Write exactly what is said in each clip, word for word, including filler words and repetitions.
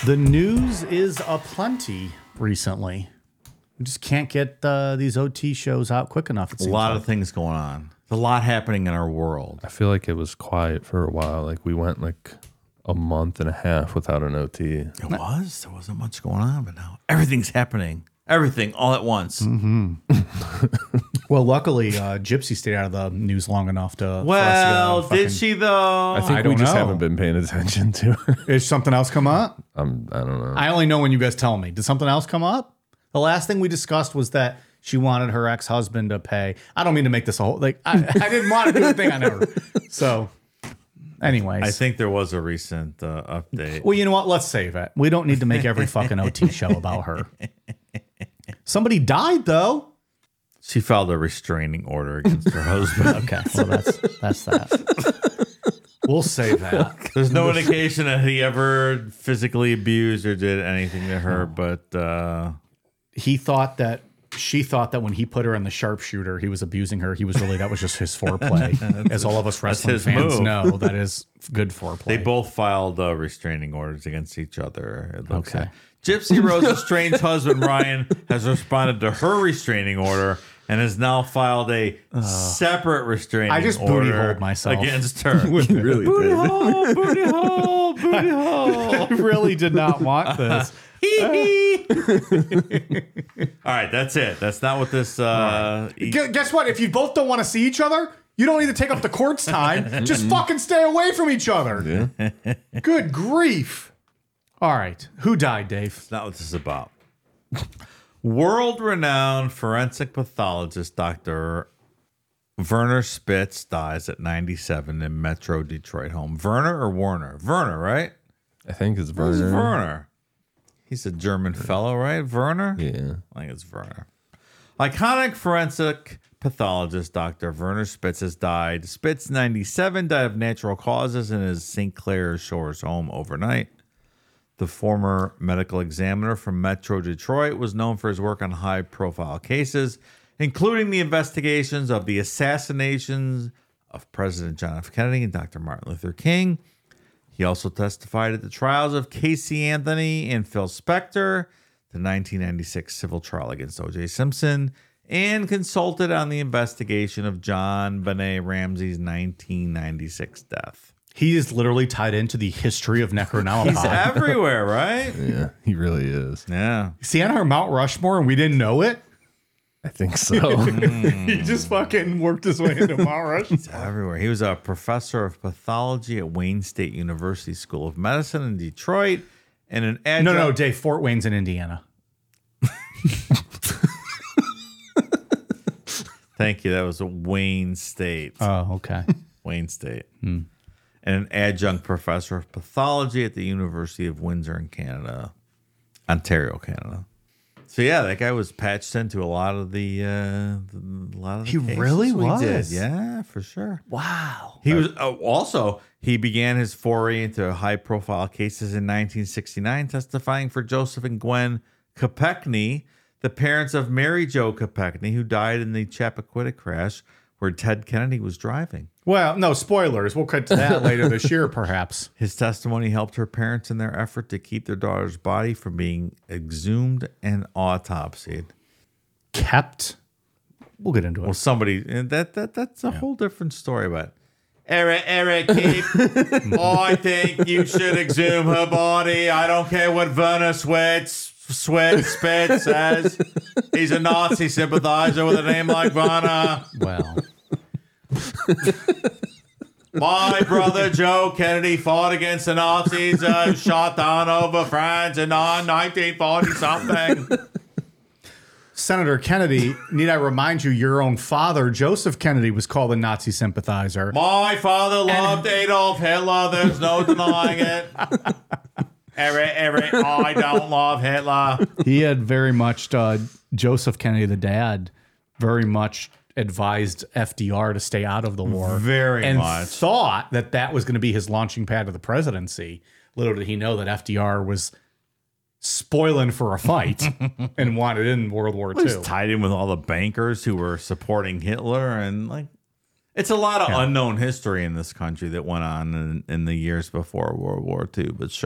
The news is aplenty recently. We just can't get uh, these O T shows out quick enough. It A seems lot like. of things going on. There's a lot happening in our world. I feel like it was quiet for a while. Like we went like a month and a half without an O T. It was. There wasn't much going on, but now everything's happening. Everything all at once. Mm-hmm. Well, luckily, uh, Gypsy stayed out of the news long enough to. Well, for us to get on did she though? I think I we don't just know. haven't been paying attention to her. fucking, is something else come up? I'm, I don't know. I only know when you guys tell me. Did something else come up? The last thing we discussed was that she wanted her ex-husband to pay. I don't mean to make this a whole like. I, I didn't want to do a thing on her. So, anyways, I think there was a recent uh, update. well, you know what? Let's save it. We don't need to make every fucking O T show about her. Somebody died though. She filed a restraining order against her husband. Okay, well that's that's that. We'll save that. There's no indication that he ever physically abused or did anything to her, but uh, He thought that she thought that when he put her in the sharpshooter, he was abusing her. He was really that was just his foreplay. As all of us wrestling his fans move. know, that is good foreplay. they both filed uh, restraining orders against each other. It looks Okay. like. Gypsy Rose's estranged husband, Ryan, has responded to her restraining order and has now filed a separate restraining I just order booty holed myself. against her. really booty did. hole, booty hole, booty hole. I really did not want this. All right, that's it. That's not what this. Uh, e- Gu- Guess what? If you both don't want to see each other, you don't need to take up the court's time. Just fucking stay away from each other. Good grief. All right. Who died, Dave? not what this is about. World-renowned forensic pathologist Doctor Werner Spitz dies at ninety-seven in Metro Detroit home. Werner or Warner? Werner, right? I think it's Who's Werner. Werner? He's a German fellow, right? Werner? Yeah. I think it's Werner. Iconic forensic pathologist Doctor Werner Spitz has died. Spitz, ninety-seven, died of natural causes in his Saint Clair Shores home overnight. The former medical examiner from Metro Detroit was known for his work on high-profile cases, including the investigations of the assassinations of President John F. Kennedy and Doctor Martin Luther King. He also testified at the trials of Casey Anthony and Phil Spector, the nineteen ninety-six civil trial against O J Simpson, and consulted on the investigation of John Benet Ramsey's nineteen ninety-six death. He is literally tied into the history of Necronomicon. He's everywhere, right? Yeah, he really is. Yeah. Is he on our Mount Rushmore and we didn't know it? I think so. He just fucking worked his way into Mount Rushmore. Everywhere. He was a professor of pathology at Wayne State University School of Medicine in Detroit and an adjunct. No, no, Dave. Fort Wayne's in Indiana. Thank you. That was a Wayne State. Oh, okay. Wayne State. And an adjunct professor of pathology at the University of Windsor in Canada, Ontario, Canada. So yeah, that guy was patched into a lot of the, uh, the a lot of the He cases really we did. was? Yeah, for sure. Wow. He was uh, also he began his foray into high-profile cases in nineteen sixty-nine, testifying for Joseph and Gwen Kopechne, the parents of Mary Jo Kopechne, who died in the Chappaquiddick crash where Ted Kennedy was driving. Well, no spoilers. We'll cut to that later this year, perhaps. His testimony helped her parents in their effort to keep their daughter's body from being exhumed and autopsied. Kept. We'll get into it. Well, somebody and that that that's a whole different story. But Eric, Eric, keep. I think you should exhume her body. I don't care what Werner Switz, Switz, Spitz says. He's a Nazi sympathizer with a name like Werner. Well, My brother Joe Kennedy fought against the Nazis and shot down over France in nineteen forty something. Senator Kennedy, need I remind you, your own father, Joseph Kennedy, was called a Nazi sympathizer. My father loved Adolf Hitler. There's no denying it. Eric, Eric, I don't love Hitler. He had very much, uh, Joseph Kennedy, the dad, very much advised F D R to stay out of the war. Very and much. thought that that was going to be his launching pad to the presidency. Little did he know that F D R was spoiling for a fight and wanted in World War It was Two. tied in with all the bankers who were supporting Hitler, and like, it's a lot of Yeah. unknown history in this country that went on in, in the years before World War Two. But sure,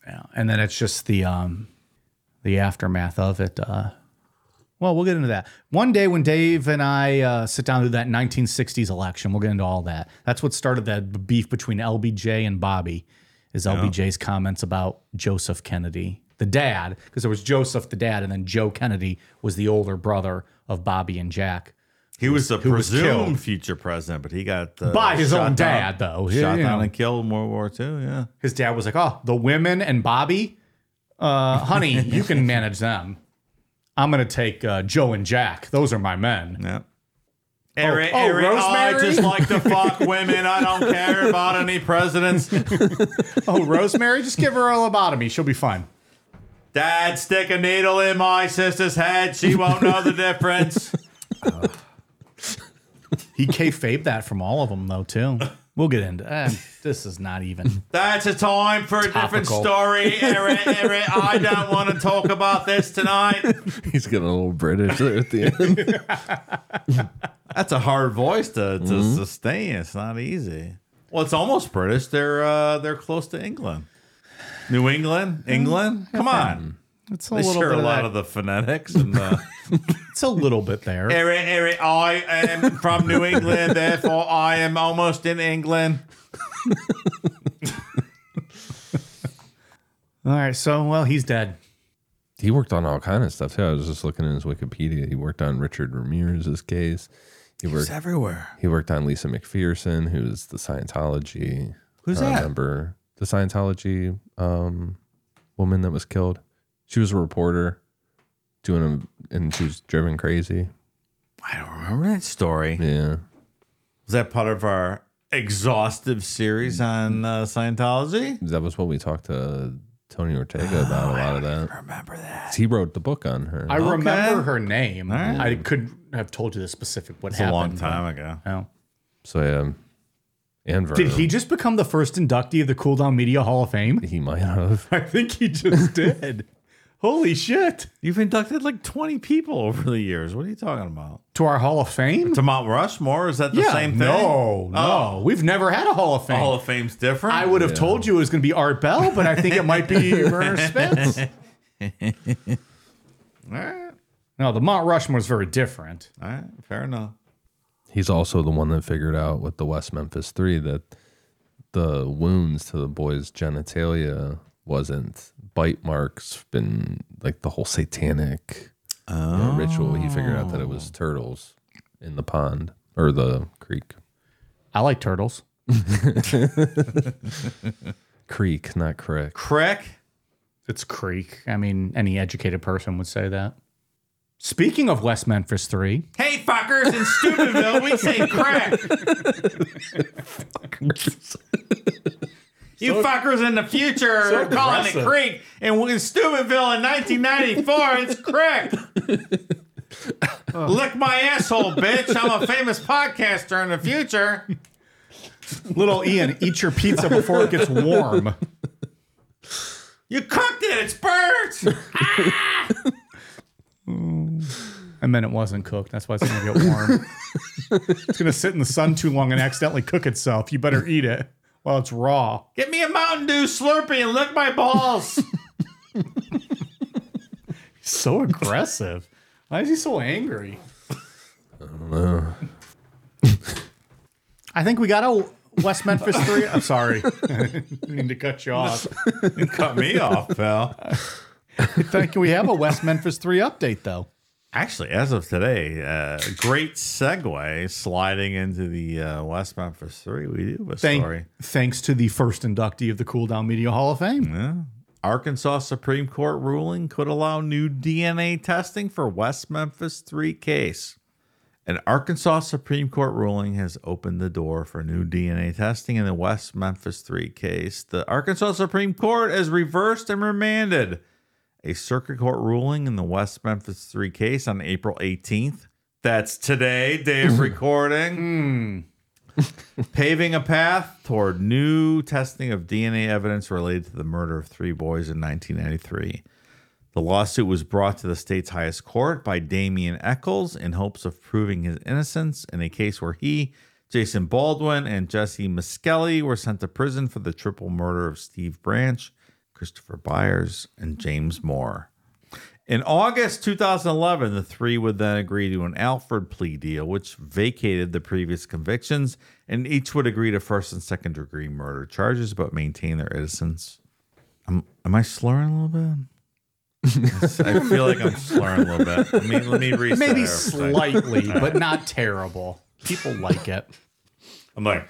Yeah, and then it's just the um, the aftermath of it. Uh, well, we'll get into that one day when Dave and I uh, sit down to that nineteen sixties election. We'll get into all that. That's what started that beef between L B J and Bobby. Is L B J's comments about Joseph Kennedy, the dad, because there was Joseph, the dad, and then Joe Kennedy was the older brother of Bobby and Jack. He was the who was presumed killed. future president, but he got uh, By his shot own down- dad, though. Shot You down know. and killed in World War Two. Yeah. His dad was like, "Oh, the women and Bobby, uh, honey, you can manage them. I'm gonna take uh, Joe and Jack. Those are my men." Yeah. Eric, oh, Eric, I Rosemary? just like to fuck women. I don't care about any presidents. Oh, Rosemary, just give her a lobotomy. She'll be fine. Dad, stick a needle in my sister's head. She won't know the difference. Uh, he kayfabed that from all of them, though, too. We'll get into uh, this. Is not even. That's a time for a different Topical. story, Eric. Eric, I don't want to talk about this tonight. He's getting a little British there at the end. That's a hard voice to, to Mm-hmm. sustain. It's not easy. Well, it's almost British. They're uh, they're close to England. New England? England? Come on. It's a They little share bit a of lot that. of the phonetics. And the It's a little bit there. Eric, Eric, I am from New England, therefore I am almost in England. All right, so well, he's dead. He worked on all kind of stuff too. I was just looking in his Wikipedia. He worked on Richard Ramirez's case. He worked. everywhere. He worked on Lisa McPherson, who's the Scientology. Who's uh, that? Member, the Scientology um, woman that was killed. She was a reporter doing a, and she was driven crazy. I don't remember that story. Yeah, Was that part of our exhaustive series on uh, Scientology? that was what we talked to Tony Ortega about. A lot of that. Remember that? He wrote the book on her. I remember her name. right. I couldn't have told you the specific what It's a happened. long time ago. but- oh. so yeah, and Did Verno. he just become the first inductee of the Cool Down Media Hall of Fame? He might have. I think he just did. Holy shit. You've inducted like twenty people over the years. What are you talking about? To our Hall of Fame? To Mount Rushmore? Is that the yeah, same thing? no, no. Oh. We've never had a Hall of Fame. Hall of Fame's different? I would have told you it was going to be Art Bell, but I think it might be Werner Spitz. All right. No, the Mount Rushmore is very different. All right. Fair enough. He's also the one that figured out with the West Memphis Three that the wounds to the boys' genitalia wasn't bite marks, been like the whole satanic you know, ritual. He figured out that it was turtles in the pond or the creek. I like turtles. Creek, not crick. Crick? It's creek. I mean, any educated person would say that. Speaking of West Memphis three, Hey, fuckers, in Steubenville, we say crack. You fuckers in the future are calling it aggressive. creek. And in Steubenville in nineteen ninety-four, it's crack. Lick my asshole, bitch. I'm a famous podcaster in the future. little Ian, eat your pizza before it gets warm. You cooked it. It's burnt. And then it wasn't cooked. That's why it's going to get warm. It's going to sit in the sun too long and accidentally cook itself. You better eat it while it's raw. Get me a Mountain Dew Slurpee and lick my balls. So aggressive. Why is he so angry? I don't know. I think we got a West Memphis three. I'm sorry. I need to cut you off. You cut me off, pal. I think we have a West Memphis three update, though. Actually, as of today, uh, great segue sliding into the uh, West Memphis three. We do have a Thank, story. thanks to the first inductee of the Cool Down Media Hall of Fame. Yeah. Arkansas Supreme Court ruling could allow new D N A testing for West Memphis three case. An Arkansas Supreme Court ruling has opened the door for new D N A testing in the West Memphis three case. The Arkansas Supreme Court has reversed and remanded a circuit court ruling in the West Memphis three case on April eighteenth. That's today, day of recording. Paving a path toward new testing of D N A evidence related to the murder of three boys in nineteen ninety-three. The lawsuit was brought to the state's highest court by Damian Eccles in hopes of proving his innocence in a case where he, Jason Baldwin, and Jesse Miskelly were sent to prison for the triple murder of Steve Branch, Christopher Byers, and James Moore. In August two thousand eleven, the three would then agree to an Alford plea deal, which vacated the previous convictions, and each would agree to first and second degree murder charges, but maintain their innocence. I'm, am I slurring a little bit? I feel like I'm slurring a little bit. Let me, let me reset. Maybe there for a second. slightly, but not terrible. People like it. I'm like,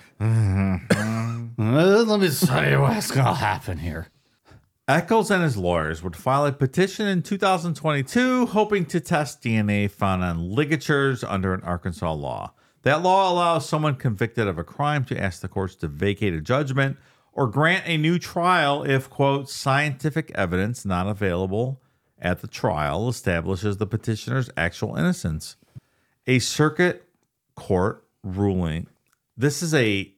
Uh, let me tell you what's going to happen here. Echols and his lawyers would file a petition in two thousand twenty-two hoping to test D N A found on ligatures under an Arkansas law. That law allows someone convicted of a crime to ask the courts to vacate a judgment or grant a new trial if, quote, scientific evidence not available at the trial establishes the petitioner's actual innocence. A circuit court ruling. This is a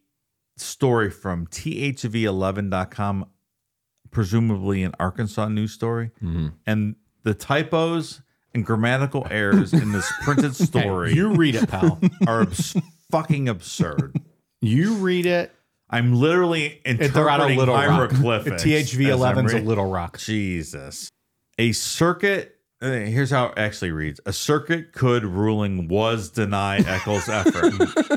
story from T H V eleven dot com, presumably an Arkansas news story. Mm-hmm. And the typos and grammatical errors in this printed story Hey, you read it, pal. are abs- fucking absurd. You read it. I'm literally They're out of interpreting Little Rock. hieroglyphics. T H V as I'm eleven's a reading. Little Rock. Jesus. A circuit, uh, here's how it actually reads. A circuit could ruling was deny Eccles' effort.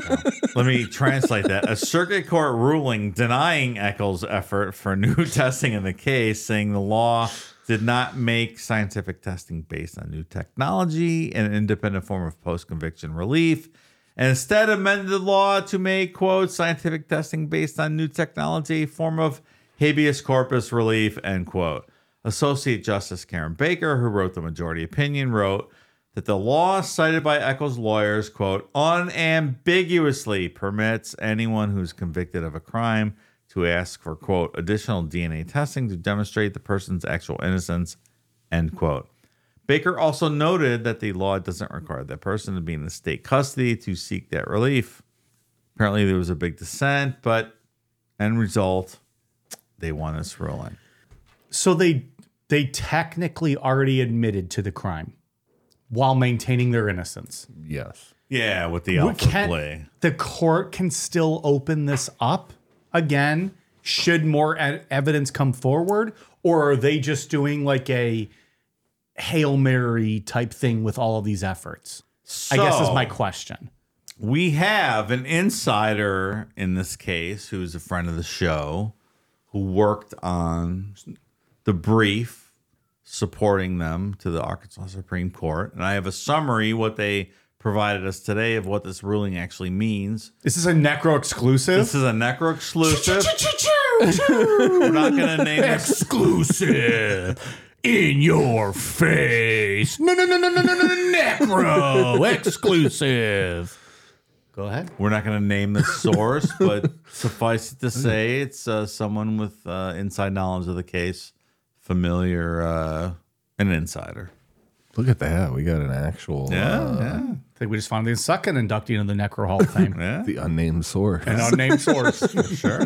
Let me translate that. A circuit court ruling denying Eccles' effort for new testing in the case, saying the law did not make scientific testing based on new technology an independent form of post-conviction relief, and instead amended the law to make, quote, scientific testing based on new technology a form of habeas corpus relief, end quote. Associate Justice Karen Baker, who wrote the majority opinion, wrote that the law cited by Eccles' lawyers, quote, unambiguously permits anyone who's convicted of a crime to ask for, quote, additional D N A testing to demonstrate the person's actual innocence, end quote. Baker also noted that the law doesn't require that person to be in the state custody to seek that relief. Apparently there was a big dissent, but end result, they won this ruling. So they they technically already admitted to the crime while maintaining their innocence. Yes. Yeah, with the We Alford can't- play. The court can still open this up again should more e- evidence come forward, or are they just doing like a Hail Mary type thing with all of these efforts? I guess is my question. We have an insider in this case who's a friend of the show who worked on the brief supporting them to the Arkansas Supreme Court. And I have a summary, what they provided us today, of what this ruling actually means. This is a Necro exclusive. This is a Necro exclusive. We're not going to name this. Exclusive. In your face. No, no, no, no, no, no, no, Necro exclusive. Go ahead. We're not going to name the source, but suffice it to say, it's uh, someone with uh, inside knowledge of the case, familiar, uh, an insider. Look at that. We got an actual Yeah, uh, yeah, I think we just found the second inductee into the Necro Hall of Fame. yeah. the unnamed source. An unnamed source. Sure.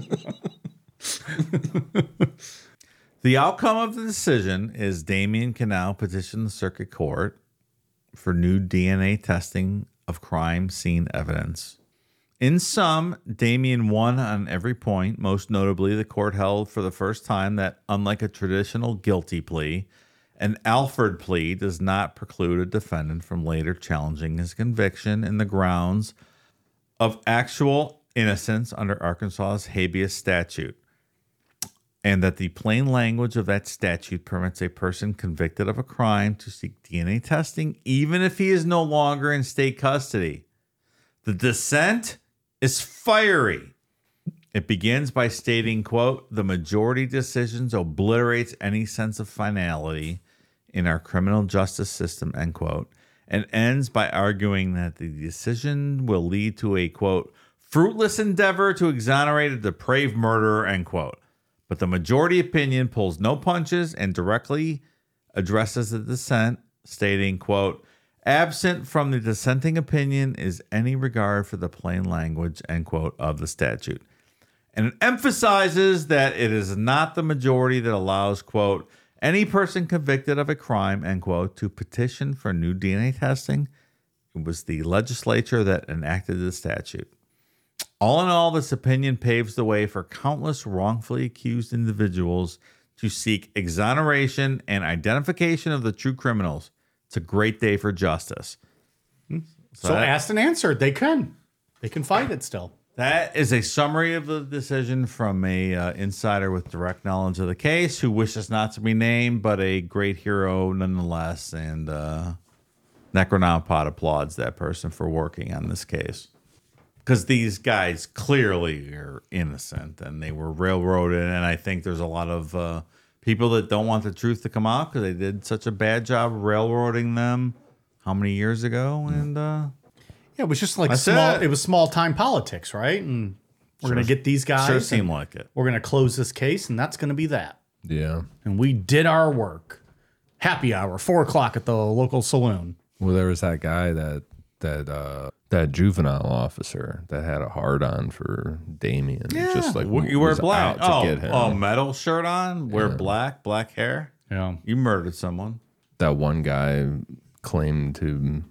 The outcome of the decision is Damien can now petition the circuit court for new D N A testing of crime scene evidence. In sum, Damien won on every point. Most notably, the court held for the first time that, unlike a traditional guilty plea, an Alford plea does not preclude a defendant from later challenging his conviction in the grounds of actual innocence under Arkansas's habeas statute, and that the plain language of that statute permits a person convicted of a crime to seek D N A testing even if he is no longer in state custody. The dissent is fiery. It begins by stating, quote, the majority decisions obliterates any sense of finality in our criminal justice system, end quote, and ends by arguing that the decision will lead to a, quote, fruitless endeavor to exonerate a depraved murderer, end quote. But the majority opinion pulls no punches and directly addresses the dissent, stating, quote, absent from the dissenting opinion is any regard for the plain language, end quote, of the statute. And it emphasizes that it is not the majority that allows, quote, any person convicted of a crime, end quote, to petition for new D N A testing. It was the legislature that enacted the statute. All in all, this opinion paves the way for countless wrongfully accused individuals to seek exoneration and identification of the true criminals. It's a great day for justice. So, that- asked and answered. They can. They can fight it still. That is a summary of the decision from a uh, insider with direct knowledge of the case who wishes not to be named, but a great hero nonetheless. And uh, Necronomicon applauds that person for working on this case. Because these guys clearly are innocent and they were railroaded. And I think there's a lot of uh, people that don't want the truth to come out because they did such a bad job railroading them how many years ago? And uh, Yeah, it was just like That's small. it. It. was small time politics, right? And we're gonna get these guys. sure and seemed like it. We're gonna close this case, and that's gonna be that. Yeah. And we did our work. Happy hour, four o'clock at the local saloon. Well, there was that guy that that uh that juvenile officer that had a hard on for Damien. Just like you wear was black. out to Oh, get him. oh, metal shirt on, wear black, black hair. Yeah. You murdered someone. That one guy claimed to,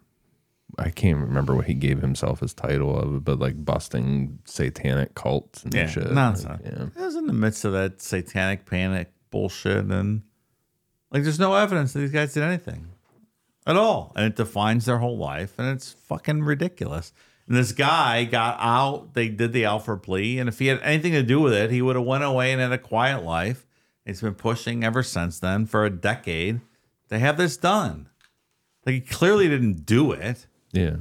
I can't remember what he gave himself as title of it, but like busting satanic cults and Yeah, shit. nonsense. Like, yeah. It was in the midst of that satanic panic bullshit, and like, there's no evidence that these guys did anything at all, and it defines their whole life, and it's fucking ridiculous. And this guy got out. They did the Alford plea, and if he had anything to do with it, he would have went away and had a quiet life. He's been pushing ever since then for a decade to have this done. Like, he clearly didn't do it, Yeah.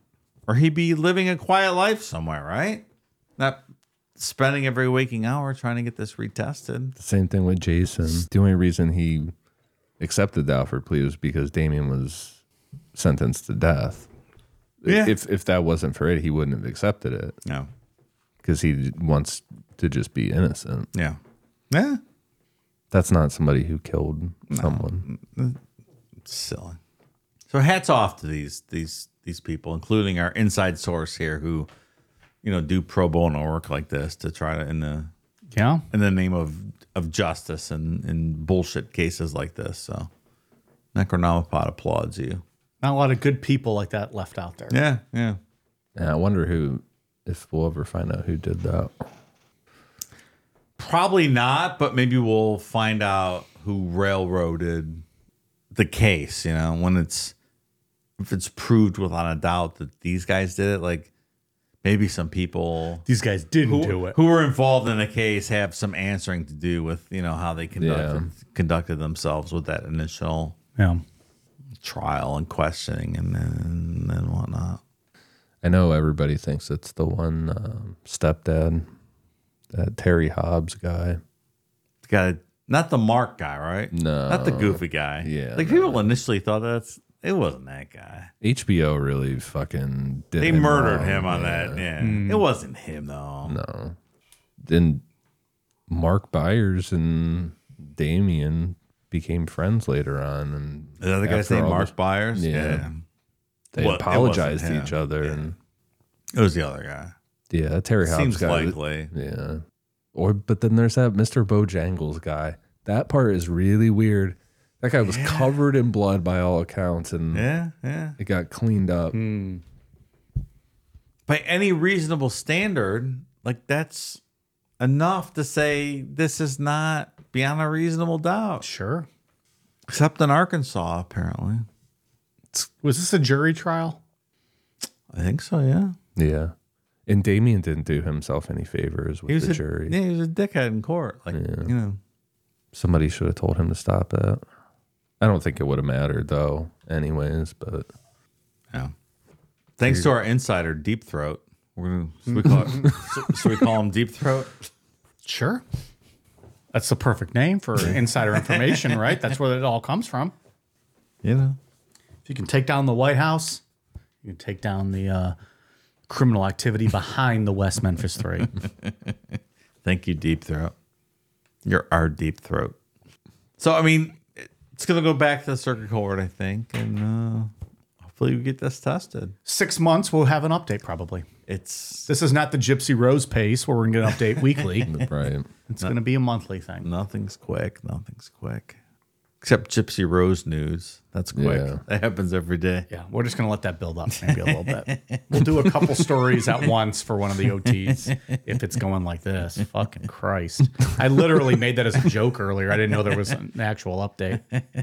or he'd be living a quiet life somewhere, right? Not spending every waking hour trying to get this retested. The same thing with Jason. The only reason he accepted the Alford plea was because Damien was sentenced to death. Yeah. If if that wasn't for it, he wouldn't have accepted it No. because he wants to just be innocent. Yeah. Yeah. That's not somebody who killed someone. It's silly. So hats off to these these these people, including our inside source here, who, you know, do pro bono work like this to try to in the Yeah. in the name of of justice and in bullshit cases like this. So Necronomicon applauds you. Not a lot of good people like that left out there. Yeah, yeah. And I wonder who, if we'll ever find out who did that. Probably not, but maybe we'll find out who railroaded the case, you know, when it's if it's proved without a doubt that these guys did it, like maybe some people These guys didn't who, do it. who were involved in the case have some answering to do with, you know, how they conducted conducted themselves with that initial Yeah. trial and questioning and then and whatnot. I know everybody thinks it's the one um, stepdad, that Terry Hobbs guy. The guy, not the Mark guy, right? No. Not the goofy guy. Yeah, Like no. people initially thought that's it wasn't that guy. H B O really fucking did They him murdered wrong, him on yeah. that. Yeah. It wasn't him though. No. Then Mark Byers and Damien became friends later on, and The other guy's after name all Mark this- Byers. Yeah. Yeah. They Well, it wasn't apologized to him. each other, Yeah. and It was the other guy. yeah, Terry Hobbs Seems guy. likely. Yeah. Or but then there's that Mister Bojangles guy. That part is really weird. That guy was covered in blood by all accounts, and Yeah, yeah. it got cleaned up. By any reasonable standard, like that's enough to say this is not beyond a reasonable doubt. Sure. Except in Arkansas, apparently. Was this a jury trial? I think so, yeah. Yeah. And Damien didn't do himself any favors with He was the a, jury. Yeah, he was a dickhead in court. Like, you know. Somebody should have told him to stop that. I don't think it would have mattered though, anyways, but Yeah. Thanks to our insider, Deep Throat. We're gonna, should, we call it, should we call him Deep Throat? Sure. That's the perfect name for insider information, right? That's where it all comes from. You know. If you can take down the White House, you can take down the uh, criminal activity behind the West Memphis Three. Thank you, Deep Throat. You're our Deep Throat. So, I mean, it's going to go back to the circuit court, I think, and uh, hopefully we get this tested. Six months, we'll have an update probably. It's This is not the Gypsy Rose pace where we're going to get an update weekly. right. It's going to be a monthly thing. nothing's quick. Nothing's quick. Except Gypsy Rose news. That's quick. Yeah. That happens every day. Yeah, we're just gonna let that build up maybe a little bit. We'll do a couple stories at once for one of the O Ts if it's going like this. Fucking Christ! I literally made that as a joke earlier. I didn't know there was an actual update.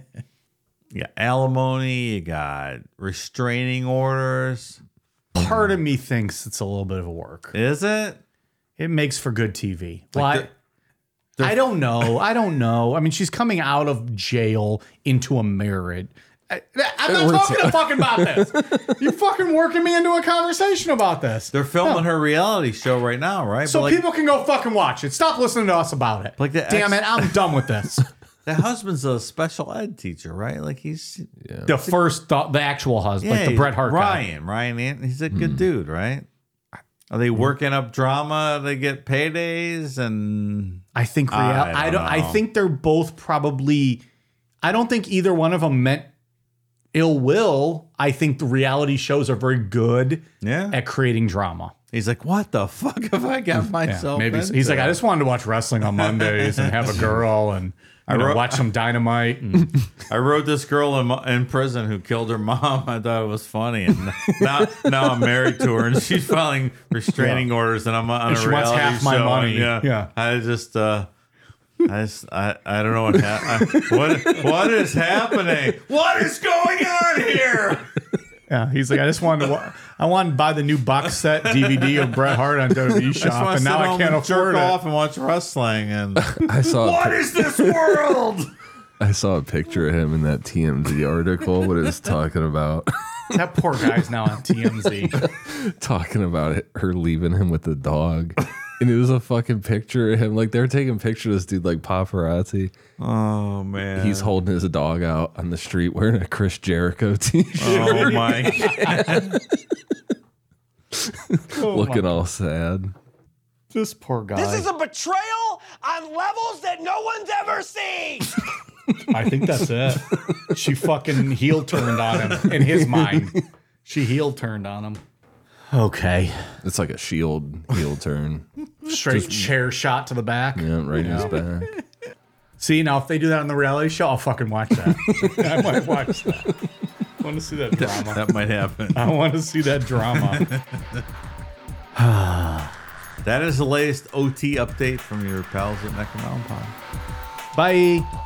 You got alimony. You got restraining orders. Part of me thinks it's a little bit of a work. Is it? It makes for good T V. Like Why? the- they're- I don't know. I don't know. I mean, she's coming out of jail into a marriage. I, I'm not We're talking to fucking about this. You fucking working me into a conversation about this. They're filming her reality show right now, right? So But like, people can go fucking watch it. Stop listening to us about it. Like the Damn ex- it, I'm done with this. the husband's a special ed teacher, right? Like he's Yeah. The first, the, the actual husband, like the Bret Hart guy. Ryan, Ryan, Ant- he's a good dude, right? Are they working up drama? They get paydays and I think real. I I don't don't. I know. think they're both probably. I don't think either one of them meant ill will. I think the reality shows are very good yeah. at creating drama. He's like, what the fuck have I got Yeah, myself? maybe into? he's like, I just wanted to watch wrestling on Mondays and have a girl and you know, wrote- watch some Dynamite. And, I wrote this girl in, in prison who killed her mom. I thought it was funny, and now now I'm married to her, and she's filing restraining orders, and I'm on And a she wants reality half my show, money. and yeah, Yeah. I just. uh I just, I, I don't know what hap- I, what what is happening. What is going on here? yeah, he's like, I just wanted to. Wa- I wanted to buy the new box set D V D of Bret Hart on W W E I just Shop, want and to now sit I home can't and jerk afford it. off and watch wrestling. And I saw a what pic- is this world? I saw a picture of him in that T M Z article. What it was talking about, That poor guy's now on T M Z. talking about it, her leaving him with the dog, and it was a fucking picture of him. Like they're taking pictures of this dude, like paparazzi. Oh man, He's holding his dog out on the street wearing a Chris Jericho t-shirt, oh my god. looking all sad. This poor guy. This is a betrayal on levels that no one's ever seen. I think that's it. She fucking heel turned on him in his mind. She heel turned on him. Okay. It's like a shield heel turn. Straight chair shot to the back. Yeah, right in his back. See, now if they do that on the reality show, I'll fucking watch that. I might watch that. I want to see that drama. That might happen. I want to see that drama. That is the latest O T update from your pals at Necromountain Pod. Bye.